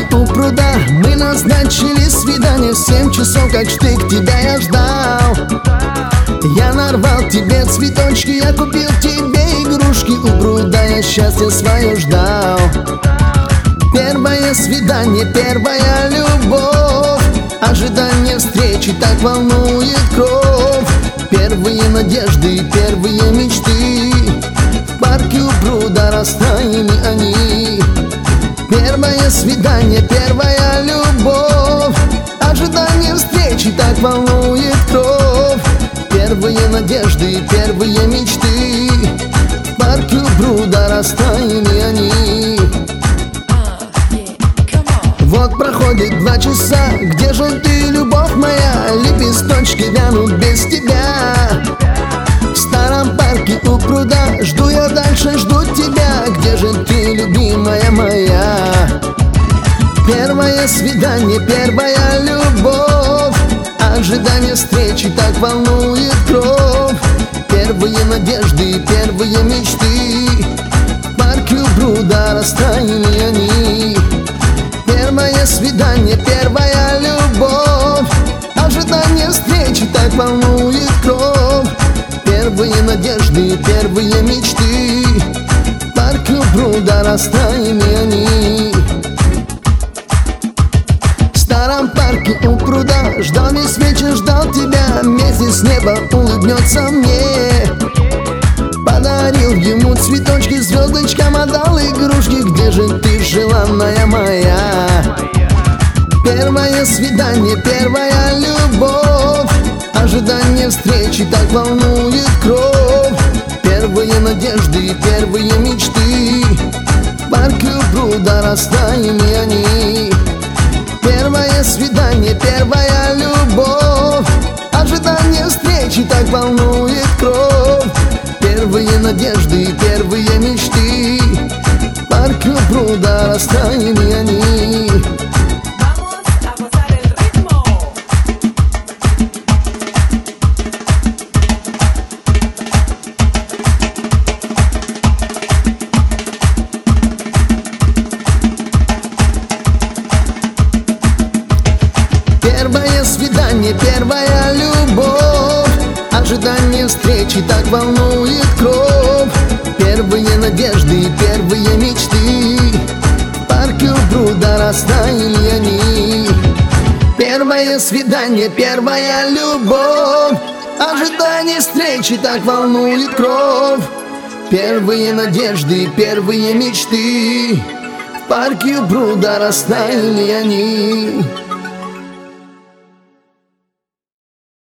у пруда мы назначили свидание в 7 часов, как штык тебя я ждал. Я нарвал тебе цветочки, я купил тебе игрушки, у пруда я счастье свое ждал. Первое свидание, первая любовь, ожидание встречи так волнует кровь. Первые надежды, первые мечты, в парке у пруда растаяли они. Первое свидание, первая любовь, ожидание встречи так волнует кровь. Первые надежды, первые мечты, в парке у пруда растаяли они. Вот проходит 2 часа, где же ты, любовь моя? Лепесточки вянут без тебя. В старом парке у пруда жду я дальше, жду тебя. Где же ты, любимая моя? Первое свидание, первая любовь, ожидание встречи так волнует кровь. Первые надежды, первые мечты, в парке у пруда растаяли они. Первое свидание, первая любовь, ожидание встречи так волнует кровь. Первые надежды, первые мечты, в парке у пруда растаяли они. В старом парке у пруда ждал весь вечер, ждал тебя. Вместе с неба улыбнется мне. Подарил ему цветочки, звездочкам отдал игрушки. Где же ты, желанная моя? Первое свидание, первая любовь, ожидание встречи так волнует кровь. Первые надежды, первые мечты, в парке у пруда растаяли они. Первое свидание, первая любовь, ожидание встречи так волнует кровь. Первые надежды, первые мечты, в парке у пруда растаяли они. Первое свидание, первая любовь, ожидание встречи так волнует кровь. Первые надежды, первые мечты, в парке у пруда растаяли они. Первое свидание, первая любовь, ожидание встречи так волнует кровь. Первые надежды, первые мечты, в парке у пруда растаяли они.